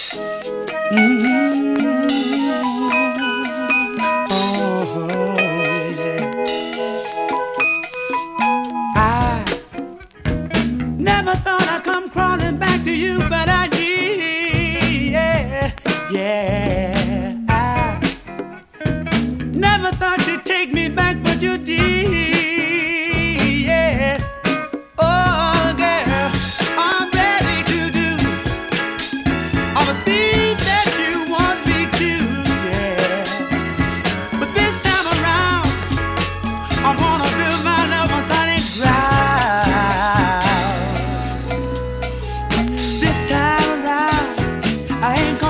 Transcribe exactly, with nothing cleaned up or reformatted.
Never thought I'd come crawling back to you, but I did. Yeah, yeah. I never thought you'd take me back, but you did. Yeah. Oh, girl, I'm ready to do all the things that you want me to. Yeah. But this time around, I wanna build my love on solid ground. This time around, I ain't gonna